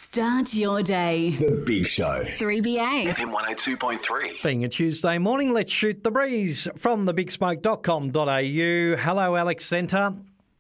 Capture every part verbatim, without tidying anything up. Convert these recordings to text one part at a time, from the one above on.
Start your day. The Big Show. three B A. F M one oh two point three. Being a Tuesday morning, let's shoot the breeze from the big smoke dot com dot a u. Hello, Alex Centre.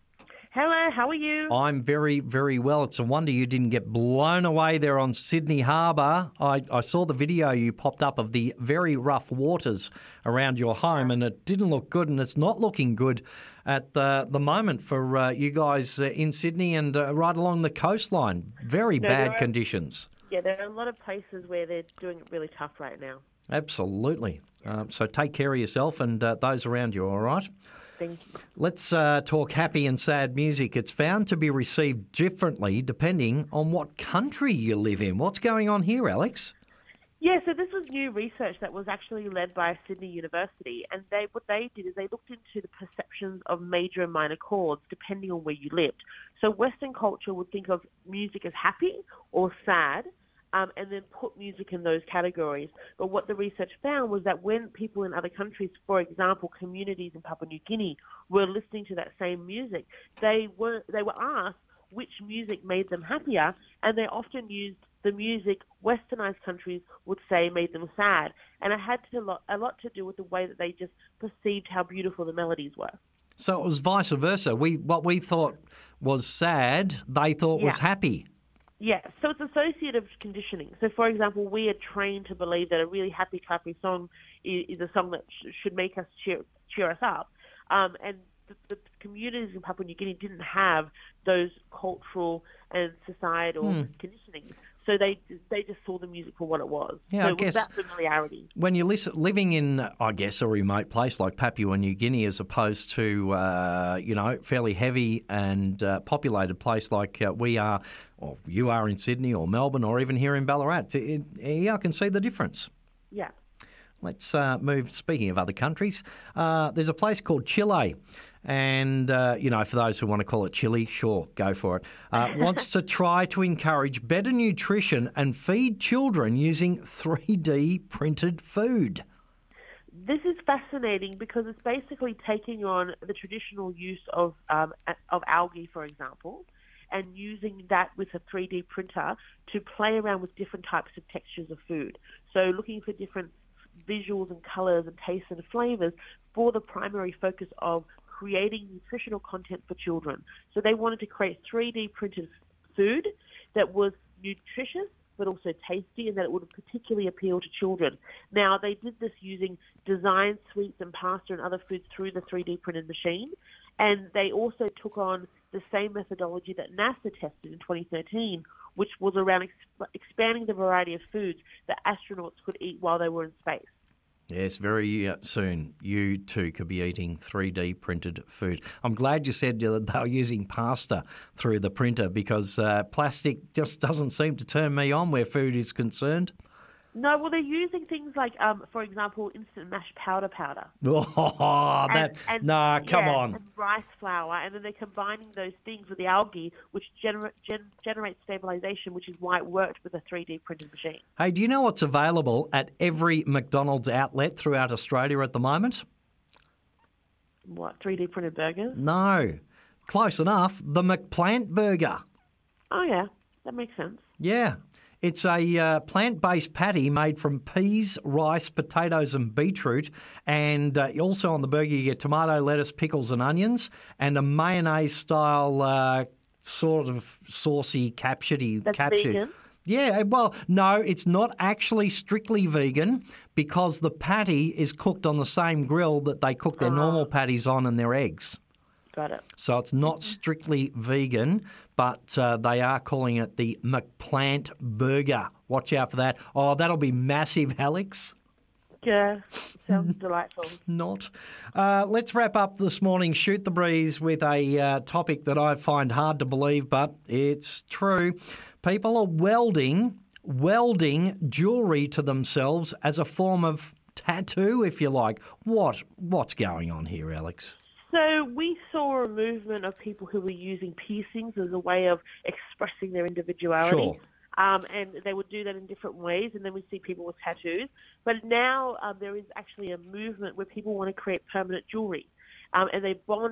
Hello, how are you? I'm very, very well. It's a wonder you didn't get blown away there on Sydney Harbour. I, I saw the video you popped up of the very rough waters around your home, and it didn't look good, and it's not looking good at the, the moment for uh, you guys uh, in Sydney and uh, right along the coastline. Very No, bad there are- conditions. Yeah, there are a lot of places where they're doing it really tough right now. Absolutely. Um, so take care of yourself and uh, those around you, all right? Thank you. Let's uh, talk happy and sad music. It's found to be received differently depending on what country you live in. What's going on here, Alex? Yeah, so this was new research that was actually led by Sydney University, and they what they did is they looked into the perceptions of major and minor chords depending on where you lived. So Western culture would think of music as happy or sad, um, and then put music in those categories. But what the research found was that when people in other countries, for example, communities in Papua New Guinea, were listening to that same music, they were they were asked which music made them happier, and they often used the music westernized countries would say made them sad. And it had to lot, a lot to do with the way that they just perceived how beautiful the melodies were. So it was vice versa. We what we thought was sad, they thought was Yeah. happy. Yeah, so it's associative conditioning. So, for example, we are trained to believe that a really happy, clappy song is, is a song that sh- should make us cheer, cheer us up. Um, and the, the communities in Papua New Guinea didn't have those cultural and societal Hmm. conditioning. So they they just saw the music for what it was. Yeah, so I it was guess- that familiarity. When you're listen, living in, I guess, a remote place like Papua New Guinea as opposed to, uh, you know, fairly heavy and uh, populated place like uh, we are, or you are in Sydney or Melbourne or even here in Ballarat, it, it, yeah, I can see the difference. Yeah. Let's uh, move, speaking of other countries, uh, there's a place called Chile. And, uh, you know, for those who want to call it Chile, sure, go for it. Uh, wants to try to encourage better nutrition and feed children using three D printed food. This is fascinating because it's basically taking on the traditional use of um, a- of algae, for example, and using that with a three D printer to play around with different types of textures of food. So looking for different visuals and colours and tastes and flavours for the primary focus of creating nutritional content for children. So they wanted to create three D printed food that was nutritious but also tasty, and that it would particularly appeal to children. Now, they did this using design sweets and pasta and other foods through the three D printed machine, and they also took on the same methodology that NASA tested in twenty thirteen, which was around exp- expanding the variety of foods that astronauts could eat while they were in space. Yes, very uh, soon you too could be eating three D printed food. I'm glad you said that they were using pasta through the printer because uh, plastic just doesn't seem to turn me on where food is concerned. No, well, they're using things like, um, for example, instant mashed powder powder. Oh, that, And- and- nah, come yeah, on. And rice flour, and then they're combining those things with the algae, which gener- gen- generates stabilization, which is why it worked with a three D printed machine. Hey, do you know what's available at every McDonald's outlet throughout Australia at the moment? What, three D printed burgers? No. Close enough. The McPlant Burger. Oh, yeah, that makes sense. Yeah. It's a uh, plant-based patty made from peas, rice, potatoes and beetroot. And uh, also on the burger you get tomato, lettuce, pickles and onions and a mayonnaise-style uh, sort of saucy capture-y. That's capture. vegan? Yeah, well, no, it's not actually strictly vegan because the patty is cooked on the same grill that they cook their normal patties on and their eggs. Got it. So it's not strictly vegan, but uh, they are calling it the McPlant Burger. Watch out for that. Oh, that'll be massive, Alex. Yeah, sounds delightful. Not. Uh, let's wrap up this morning, Shoot the Breeze, with a uh, topic that I find hard to believe, but it's true. People are welding, welding jewellery to themselves as a form of tattoo, if you like. What? What's going on here, Alex? So we saw a movement of people who were using piercings as a way of expressing their individuality. Sure. Um, and they would do that in different ways, and then we see people with tattoos. But now um, there is actually a movement where people want to create permanent jewellery, um, and they bond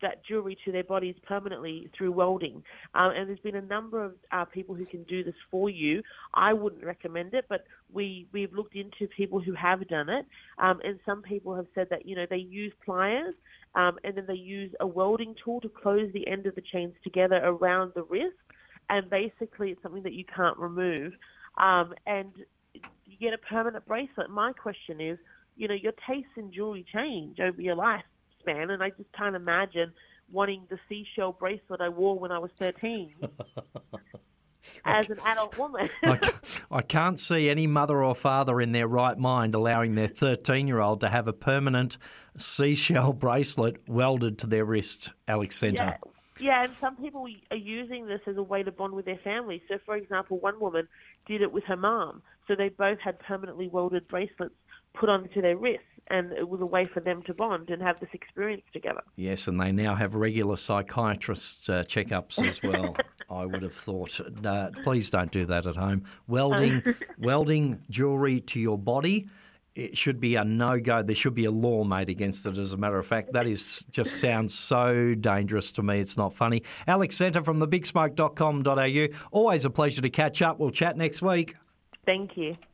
that jewellery to their bodies permanently through welding. Um, and there's been a number of uh, people who can do this for you. I wouldn't recommend it, but we, we've looked into people who have done it. Um, and some people have said that, you know, they use pliers um, and then they use a welding tool to close the end of the chains together around the wrist. And basically it's something that you can't remove. Um, and you get a permanent bracelet. My question is, you know, your tastes in jewellery change over your lifespan, and I just can't imagine wanting the seashell bracelet I wore when I was thirteen as an adult woman. I, I can't see any mother or father in their right mind allowing their thirteen-year-old to have a permanent seashell bracelet welded to their wrist, Alex Centre. Yeah. Yeah, and some people are using this as a way to bond with their family. So, for example, one woman did it with her mum. So they both had permanently welded bracelets put onto their wrists, and it was a way for them to bond and have this experience together. Yes, and they now have regular psychiatrist uh, checkups as well. I would have thought. Uh, please don't do that at home. Welding, welding jewellery to your body. It should be a no-go. There should be a law made against it, as a matter of fact. That is just sounds so dangerous to me. It's not funny. Alex Centre from the big smoke dot com dot a u. Always a pleasure to catch up. We'll chat next week. Thank you.